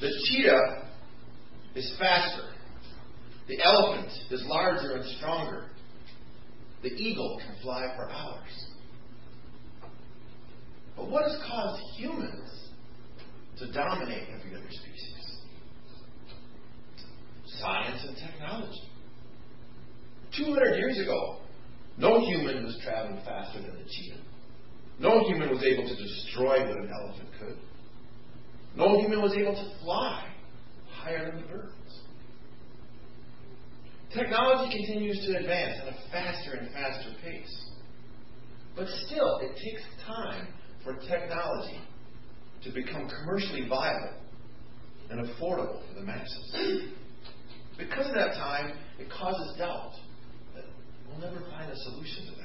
The cheetah is faster. The elephant is larger and stronger. The eagle can fly for hours. But what has caused humans to dominate every other species? Science and technology. 200 years ago, no human was traveling faster than the cheetah. No human was able to destroy what an elephant could. No human was able to fly higher than the birds. Technology continues to advance at a faster and faster pace. But still, it takes time for technology to become commercially viable and affordable for the masses. Because of that time, it causes doubt that we'll never find a solution to that.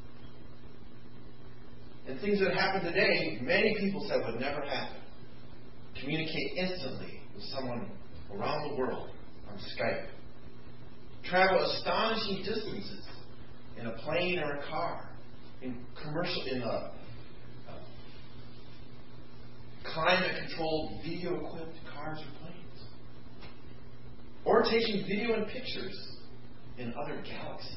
And things that happen today, many people said would never happen. Communicate instantly with someone around the world on Skype. Travel astonishing distances in a plane or a car, in climate-controlled, video-equipped cars or planes, or taking video and pictures in other galaxies.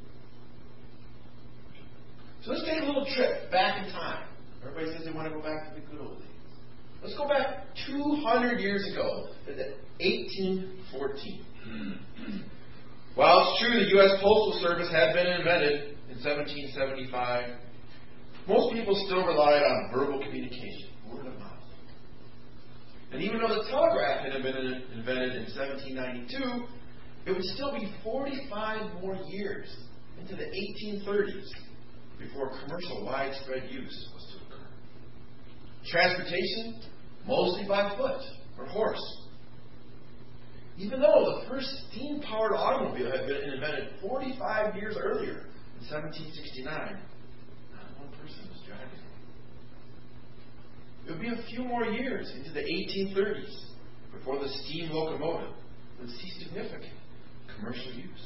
So let's take a little trip back in time. Everybody says they want to go back to the good old days. Let's go back 200 years ago to 1814. While it's true the U.S. Postal Service had been invented in 1775, most people still relied on verbal communication, word of mouth. And even though the telegraph had been invented in 1792, it would still be 45 more years into the 1830s before commercial widespread use was to occur. Transportation, mostly by foot or horse. Even though the first steam-powered automobile had been invented 45 years earlier, in 1769, not one person was driving it. It would be a few more years into the 1830s before the steam locomotive would see significant commercial use.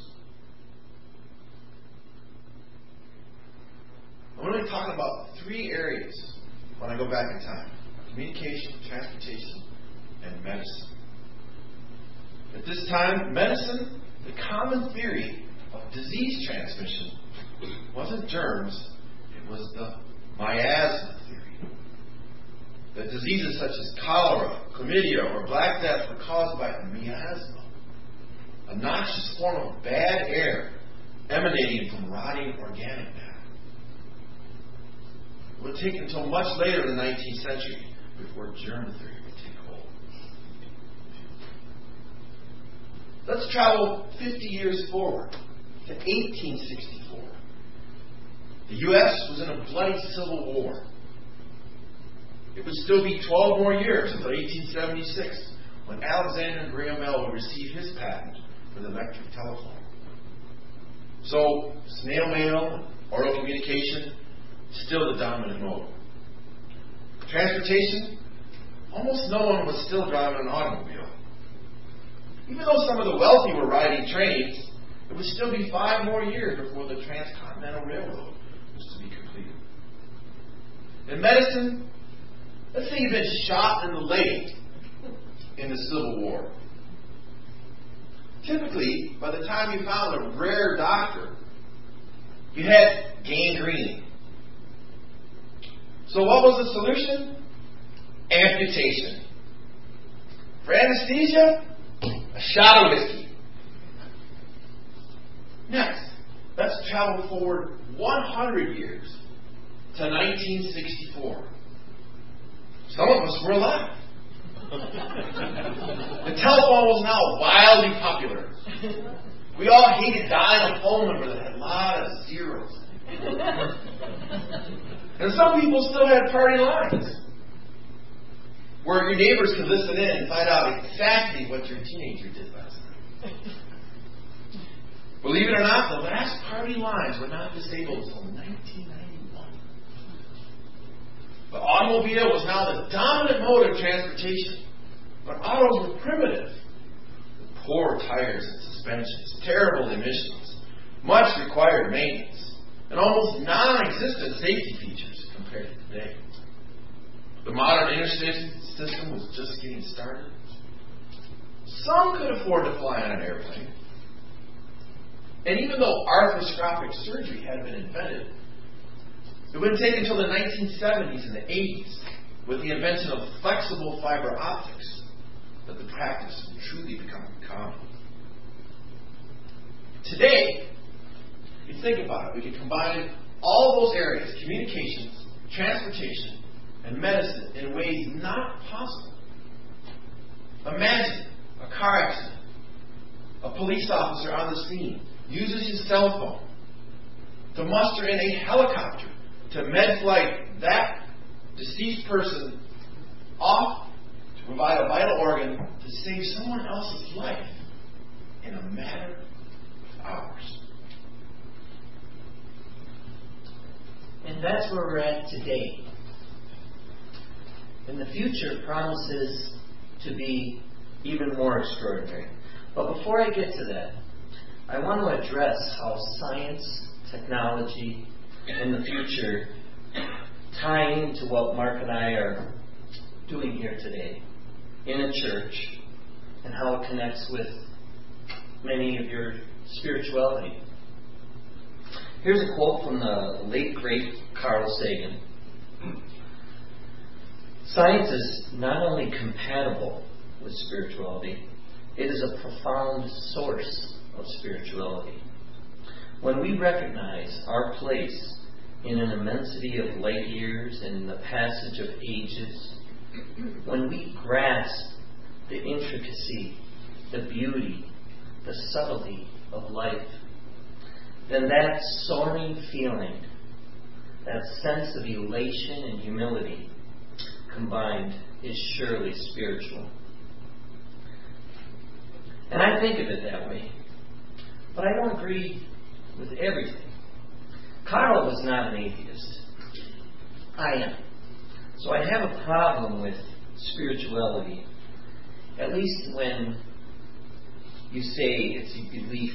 I'm going to be talking about three areas when I go back in time: communication, transportation, and medicine. At this time, medicine, the common theory of disease transmission, wasn't germs, it was the miasma theory. That diseases such as cholera, chlamydia, or Black Death were caused by miasma, a noxious form of bad air emanating from rotting organic matter. It would take until much later in the 19th century before germ theory would take hold. Let's travel 50 years forward to 1864. The U.S. was in a bloody civil war. It would still be 12 more years until 1876, when Alexander Graham Bell would receive his patent for the electric telephone. So, snail mail, oral communication, still the dominant mode. Transportation, almost no one was still driving an automobile. Even though some of the wealthy were riding trains, it would still be 5 more years before the Transcontinental Railroad was to be completed. In medicine, let's say you've been shot in the leg in the Civil War. Typically, by the time you found a rare doctor, you had gangrene. So what was the solution? Amputation. For anesthesia, a shot of whiskey. Next, let's travel forward 100 years to 1964. Some of us were alive. The telephone was now wildly popular. We all hated dialing a phone number that had a lot of zeros. And some people still had party lines where your neighbors could listen in and find out exactly what your teenager did last night. Believe it or not, the last party lines were not disabled until 1991. The automobile was now the dominant mode of transportation. But autos were primitive, with poor tires and suspensions, terrible emissions, much required maintenance, and almost non-existent safety features compared to today. The modern interstate system was just getting started. Some could afford to fly on an airplane. And even though arthroscopic surgery had been invented, it wouldn't take until the 1970s and the 80s, with the invention of flexible fiber optics, that the practice would truly become common. Today, if you think about it, we can combine all those areas, communications, transportation, and medicine, in ways not possible. Imagine a car accident. A police officer on the scene uses his cell phone to muster in a helicopter to med-flight that deceased person off to provide a vital organ to save someone else's life in a matter of hours. And that's where we're at today. And the future promises to be even more extraordinary. But before I get to that, I want to address how science, technology, and the future tie into what Mark and I are doing here today in a church, and how it connects with many of your spirituality. Here's a quote from the late, great Carl Sagan. Science is not only compatible with spirituality, it is a profound source of spirituality. When we recognize our place in an immensity of light years and the passage of ages, when we grasp the intricacy, the beauty, the subtlety of life, then that soaring feeling, that sense of elation and humility combined, is surely spiritual. And I think of it that way. But I don't agree with everything. Carl was not an atheist. I am. So I have a problem with spirituality, at least when you say it's a belief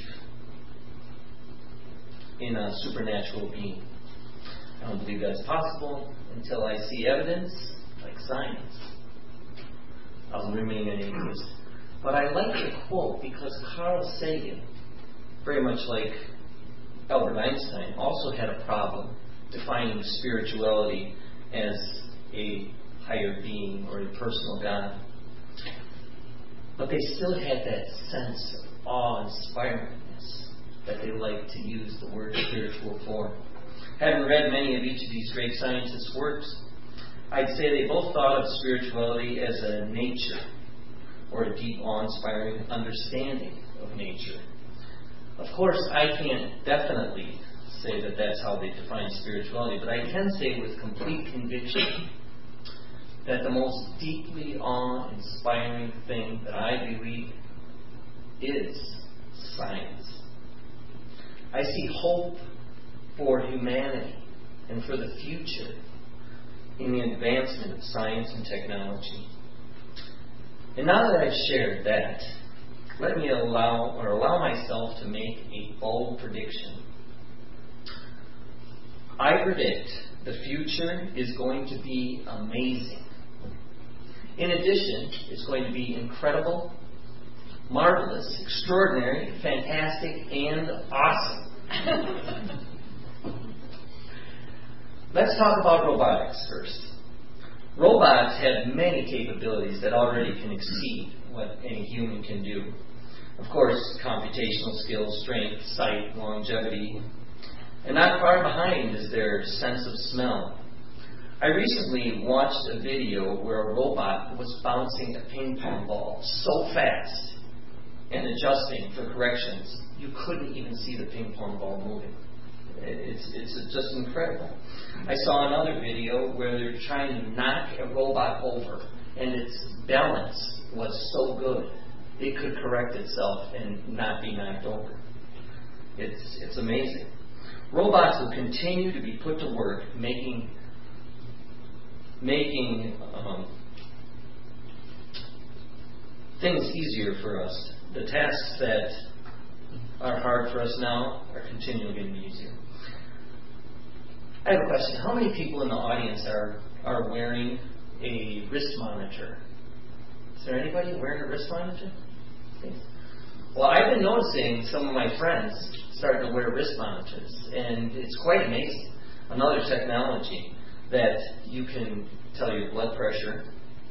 in a supernatural being. I don't believe that's possible until I see evidence, like science. I'll remain an atheist. But I like the quote because Carl Sagan, very much like Albert Einstein, also had a problem defining spirituality as a higher being or a personal God. But they still had that sense of awe-inspiringness that they like to use the word spiritual for. Having read many of each of these great scientists' works, I'd say they both thought of spirituality as a nature, or a deep, awe-inspiring understanding of nature. Of course, I can't definitely say that that's how they define spirituality, but I can say with complete conviction that the most deeply awe-inspiring thing that I believe is science. I see hope for humanity and for the future in the advancement of science and technology. And now that I've shared that, let me allow myself to make a bold prediction. I predict the future is going to be amazing. In addition, it's going to be incredible, marvelous, extraordinary, fantastic, and awesome. Let's talk about robotics first. Robots have many capabilities that already can exceed what any human can do. Of course, computational skills, strength, sight, longevity. And not far behind is their sense of smell. I recently watched a video where a robot was bouncing a ping pong ball so fast and adjusting for corrections, you couldn't even see the ping pong ball moving. It's just incredible. I saw another video where they're trying to knock a robot over, and its balance was so good it could correct itself and not be knocked over. It's amazing. Robots will continue to be put to work making things easier for us. The tasks that are hard for us now are continually getting easier. I have a question. How many people in the audience are wearing a wrist monitor? Is there anybody wearing a wrist monitor? Well, I've been noticing some of my friends starting to wear wrist monitors, and it's quite amazing. Another technology that you can tell your blood pressure,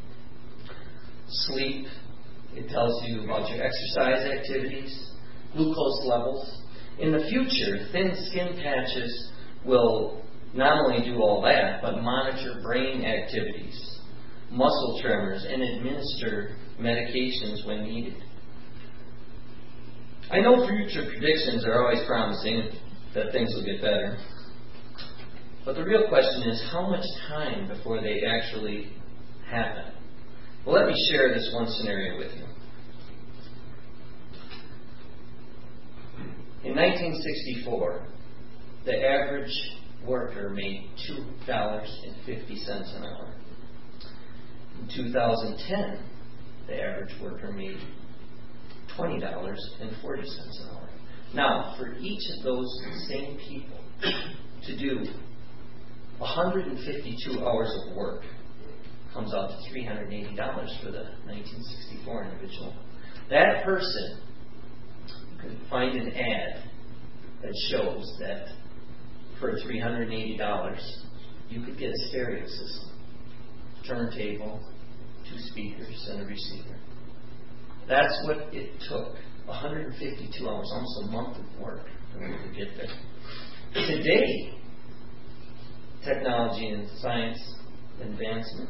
sleep, it tells you about your exercise activities, glucose levels. In the future, thin skin patches will not only do all that, but monitor brain activities, muscle tremors, and administer medications when needed. I know future predictions are always promising that things will get better. But the real question is, how much time before they actually happen? Well, let me share this one scenario with you. In 1964, the average worker made $2.50 an hour. In 2010, the average worker made $20.40 an hour. Now, for each of those same people to do 152 hours of work comes out to $380 for the 1964 individual. That person could find an ad that shows that for $380 you could get a stereo system, turntable, 2 speakers, and a receiver. That's what it took. 152 hours, almost a month of work for them to get there. Today, technology and science advancement,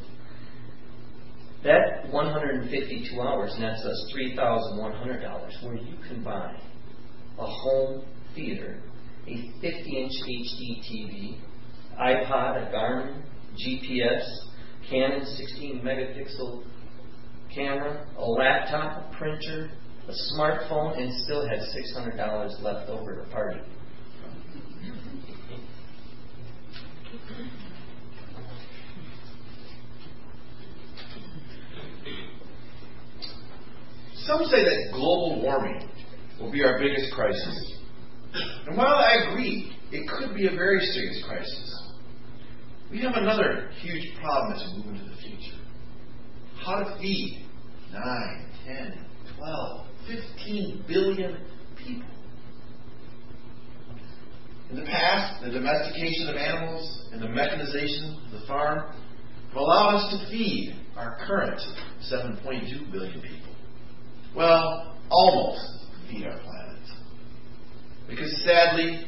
that 152 hours nets us $3,100, where you can buy a home theater, a 50-inch HD TV, iPod, a Garmin, GPS, Canon 16-megapixel camera, a laptop, a printer, a smartphone, and still have $600 left over to party. Some say that global warming will be our biggest crisis. And while I agree, it could be a very serious crisis, we have another huge problem as we move into the future. How to feed 9, 10, 12, 15 billion people. In the past, the domestication of animals and the mechanization of the farm have allowed us to feed our current 7.2 billion people. Well, almost feed our planet. Because sadly,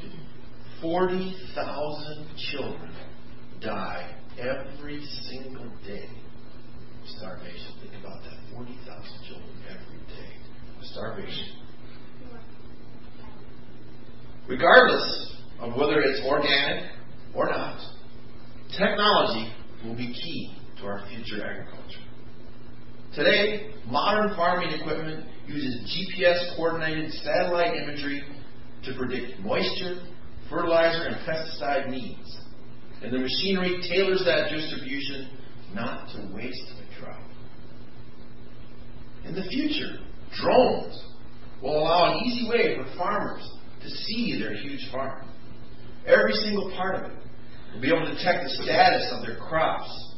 40,000 children die every single day of starvation. Think about that. 40,000 children every day of starvation. Regardless of whether it's organic or not, technology will be key to our future agriculture. Today, modern farming equipment uses GPS-coordinated satellite imagery to predict moisture, fertilizer, and pesticide needs. And the machinery tailors that distribution not to waste a drop. In the future, drones will allow an easy way for farmers to see their huge farm. Every single part of it will be able to detect the status of their crops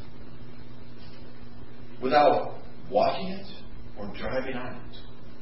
without walking it or driving on it.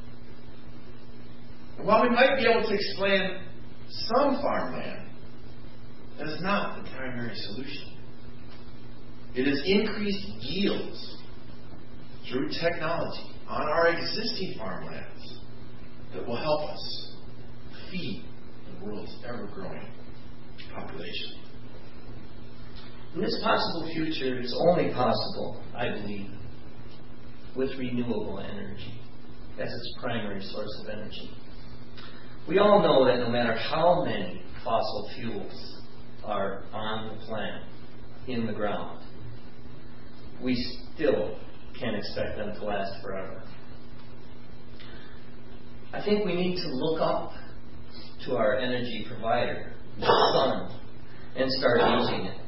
And while we might be able to explain some farmland, that is not the primary solution. It is increased yields through technology on our existing farmlands that will help us feed the world's ever-growing population. And this possible future is only possible, I believe, with renewable energy as its primary source of energy. We all know that no matter how many fossil fuels are on the planet, in the ground, we still can't expect them to last forever. I think we need to look up to our energy provider, the sun, and start using it.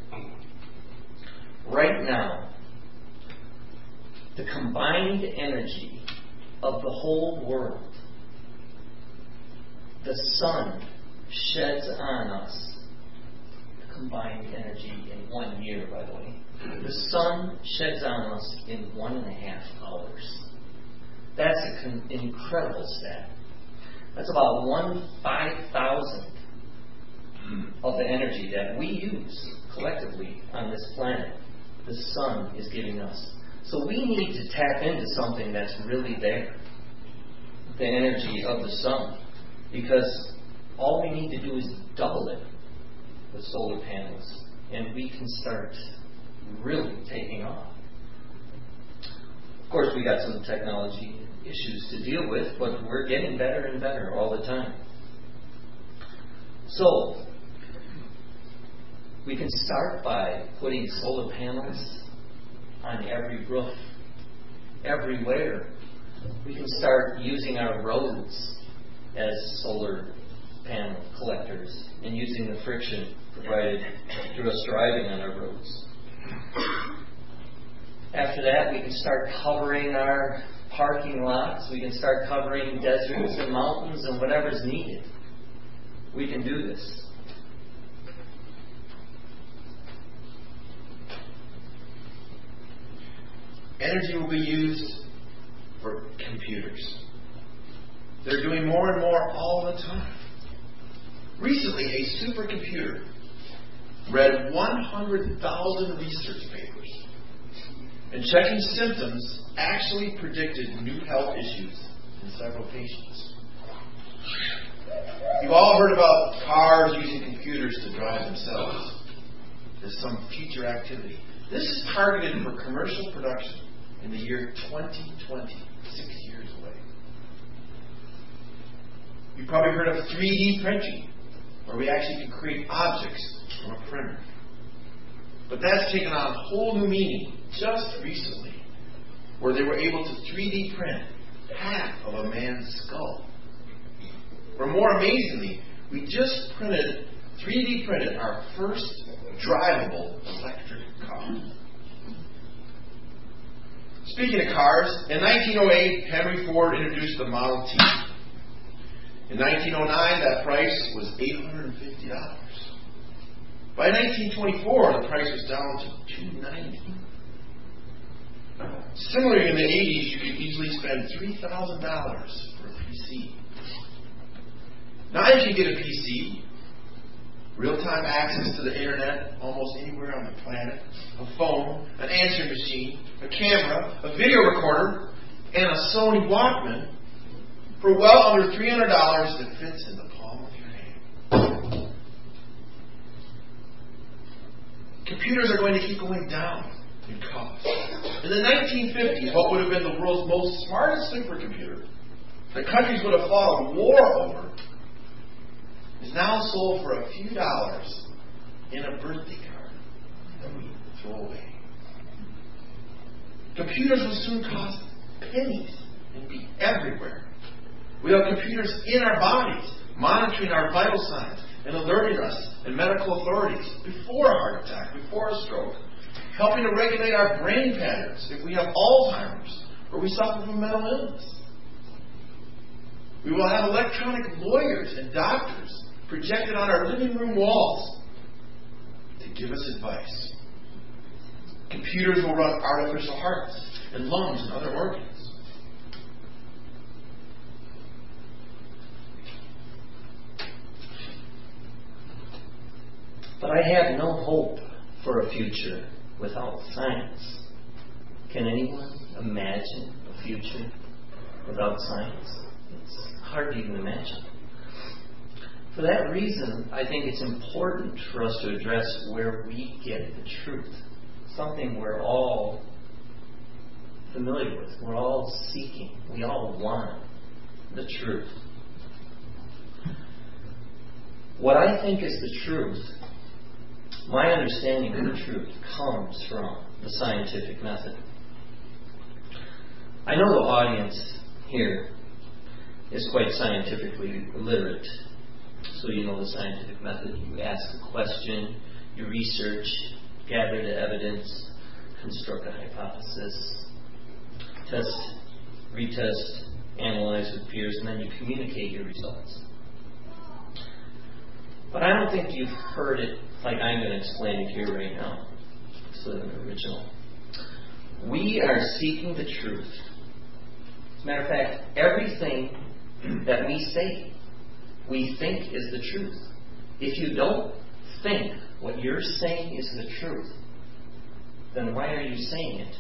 Right now, the combined energy of the whole world, the sun sheds on us, the combined energy in 1 year, by the way, the sun sheds on us in 1.5 hours. That's an incredible stat. That's about 1/5,000th of the energy that we use collectively on this planet, the sun is giving us. So we need to tap into something that's really there, the energy of the sun, because all we need to do is double it with solar panels, and we can start really taking off. Of course, we got some technology issues to deal with, but we're getting better and better all the time. So, we can start by putting solar panels on every roof, everywhere. We can start using our roads as solar panel collectors and using the friction provided through us driving on our roads. After that, we can start covering our parking lots. We can start covering deserts and mountains and whatever's needed. We can do this. Energy will be used for computers. They're doing more and more all the time. Recently, a supercomputer read 100,000 research papers, and checking symptoms actually predicted new health issues in several patients. You've all heard about cars using computers to drive themselves as some future activity. This is targeted for commercial production in the year 2020, 6 years away. You've probably heard of 3D printing, where we actually can create objects from a printer. But that's taken on a whole new meaning just recently, where they were able to 3D print half of a man's skull. Or more amazingly, we just 3D printed our first drivable electric car. Speaking of cars, in 1908, Henry Ford introduced the Model T. In 1909, that price was $850. By 1924, the price was down to $290. Similarly, in the 80s, you could easily spend $3,000 for a PC. Now you can get a PC, real-time access to the internet almost anywhere on the planet, a phone, an answering machine, a camera, a video recorder, and a Sony Walkman for well under $300 that fits in the palm of your hand. Computers are going to keep going down in cost. In the 1950s, what would have been the world's most smartest supercomputer that countries would have fought a war over is now sold for a few dollars in a birthday card that we throw away. Computers will soon cost pennies and be everywhere. We have computers in our bodies, monitoring our vital signs and alerting us and medical authorities before a heart attack, before a stroke, helping to regulate our brain patterns if we have Alzheimer's or we suffer from mental illness. We will have electronic lawyers and doctors projected on our living room walls to give us advice. Computers will run artificial hearts and lungs and other organs. But I have no hope for a future without science. Can anyone imagine a future without science? It's hard to even imagine. For that reason, I think it's important for us to address where we get the truth. Something we're all familiar with. We're all seeking. We all want the truth. What I think is the truth, my understanding of the truth, comes from the scientific method. I know the audience here is quite scientifically literate. So you know the scientific method. You ask a question, you research, gather the evidence, construct a hypothesis, test, retest, analyze with peers, and then you communicate your results. But I don't think you've heard it like I'm going to explain it here right now. So the original. We are seeking the truth As a matter of fact, everything that we say, we think is the truth. If you don't think what you're saying is the truth, then why are you saying it?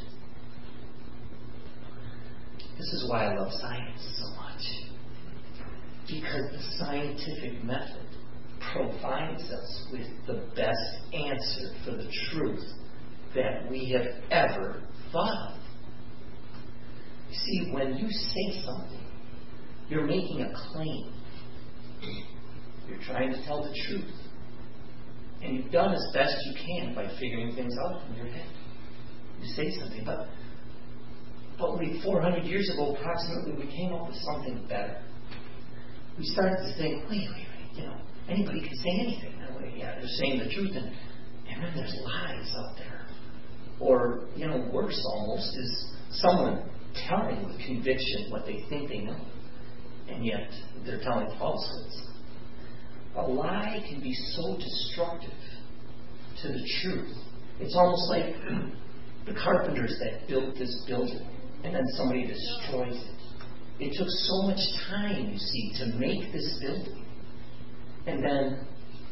This is why I love science so much. Because the scientific method provides us with the best answer for the truth that we have ever thought of. You see, when you say something, you're making a claim. You're trying to tell the truth. And you've done as best you can by figuring things out in your head. You say something, but only 400 years ago, approximately, we came up with something better. We started to think, wait, anybody can say anything. Yeah, they're saying the truth, and then there's lies out there. Or, worse almost, is someone telling with conviction what they think they know, and yet they're telling falsehoods. A lie can be so destructive to the truth. It's almost like the carpenters that built this building, and then somebody destroys it. It took so much time, you see, to make this building. And then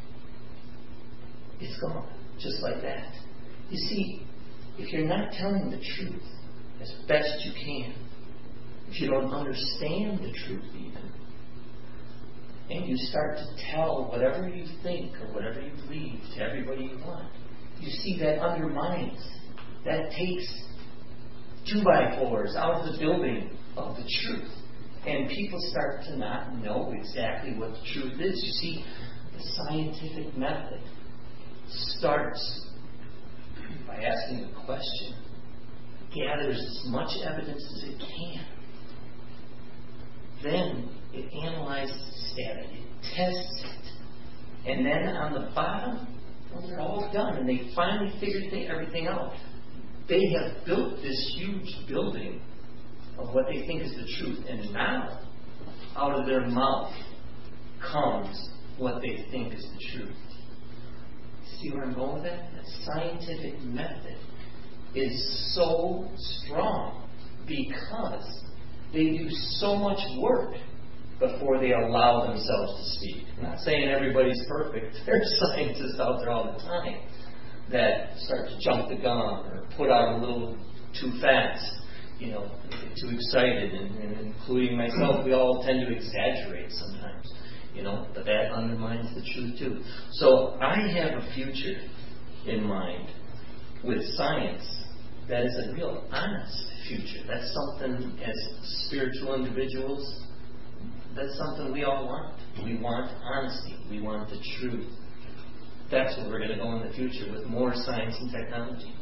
it's gone, just like that. You see, if you're not telling the truth as best you can, if you don't understand the truth even, and you start to tell whatever you think or whatever you believe to everybody you want, you see that undermines, that takes 2x4s out of the building of the truth. And people start to not know exactly what the truth is. You see, the scientific method starts by asking a question, gathers as much evidence as it can. Then it analyzes its data, it tests it. And then on the bottom, when they're all done and they finally figured everything out, they have built this huge building of what they think is the truth. And now, out of their mouth comes what they think is the truth. See where I'm going with that? That scientific method is so strong because they do so much work before they allow themselves to speak. I'm not saying everybody's perfect. There's scientists out there all the time that start to jump the gun or put out a little too fast, too excited, and including myself, we all tend to exaggerate sometimes, but that undermines the truth too. So I have a future in mind with science that is a real honest future. That's something, as spiritual individuals, that's something we all want. We want honesty. We want the truth. That's where we're going to go in the future, with more science and technology.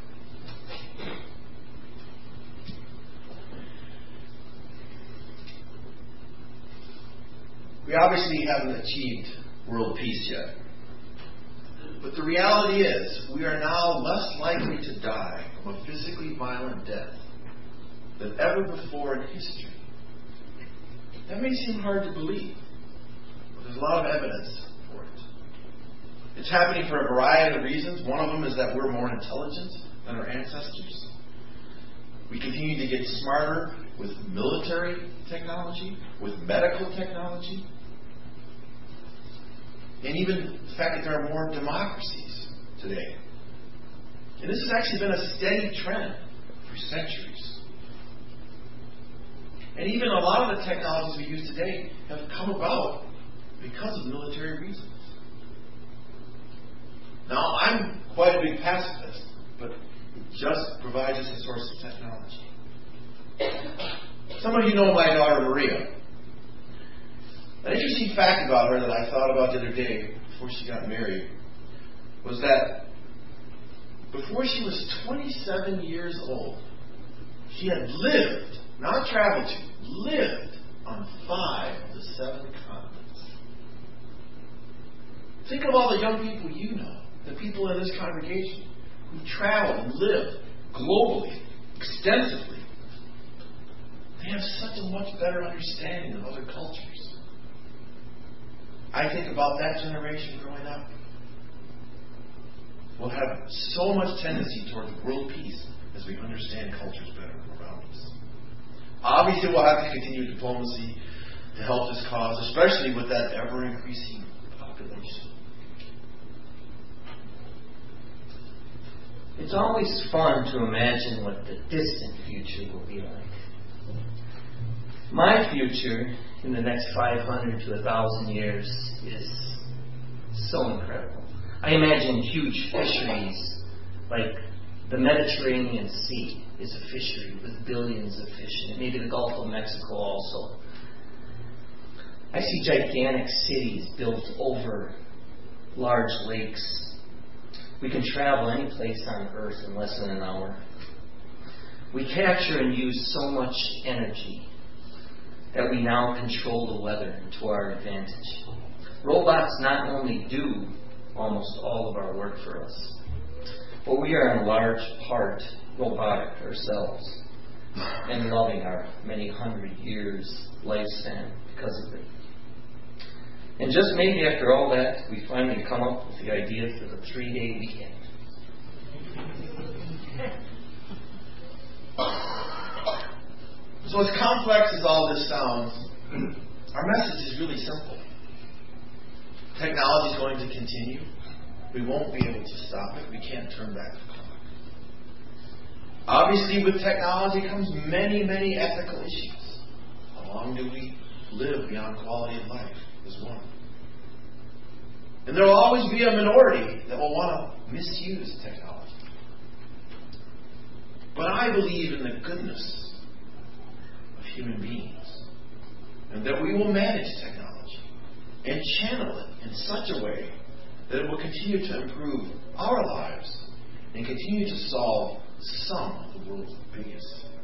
We obviously haven't achieved world peace yet. But the reality is, we are now less likely to die from a physically violent death than ever before in history. That may seem hard to believe, but there's a lot of evidence for it. It's happening for a variety of reasons. One of them is that we're more intelligent than our ancestors. We continue to get smarter with military technology, with medical technology, and even the fact that there are more democracies today. And this has actually been a steady trend for centuries. And even a lot of the technologies we use today have come about because of military reasons. Now, I'm quite a big pacifist, but it just provides us a source of technology. Some of you know my daughter Maria. An interesting fact about her that I thought about the other day before she got married was that before she was 27 years old, she had lived, not traveled to, lived on 5 of the 7 continents. Think of all the young people you know, the people in this congregation who traveled and lived globally, extensively. They have such a much better understanding of other cultures. I think about that generation growing up. We'll have so much tendency towards world peace as we understand cultures better around us. Obviously, we'll have to continue diplomacy to help this cause, especially with that ever-increasing population. It's always fun to imagine what the distant future will be like. My future in the next 500 to 1,000 years is so incredible. I imagine huge fisheries, like the Mediterranean Sea is a fishery with billions of fish in it, maybe the Gulf of Mexico also. I see gigantic cities built over large lakes. We can travel any place on Earth in less than an hour. We capture and use so much energy that we now control the weather to our advantage. Robots not only do almost all of our work for us, but we are in large part robotic ourselves and loving our many hundred years lifespan because of it. And just maybe after all that, we finally come up with the idea for the 3-day weekend. So as complex as all this sounds, our message is really simple. Technology is going to continue. We won't be able to stop it. We can't turn back the clock. Obviously, with technology comes many, many ethical issues. How long do we live beyond quality of life is one. And there will always be a minority that will want to misuse technology. But I believe in the goodness of human beings, and that we will manage technology and channel it in such a way that it will continue to improve our lives and continue to solve some of the world's biggest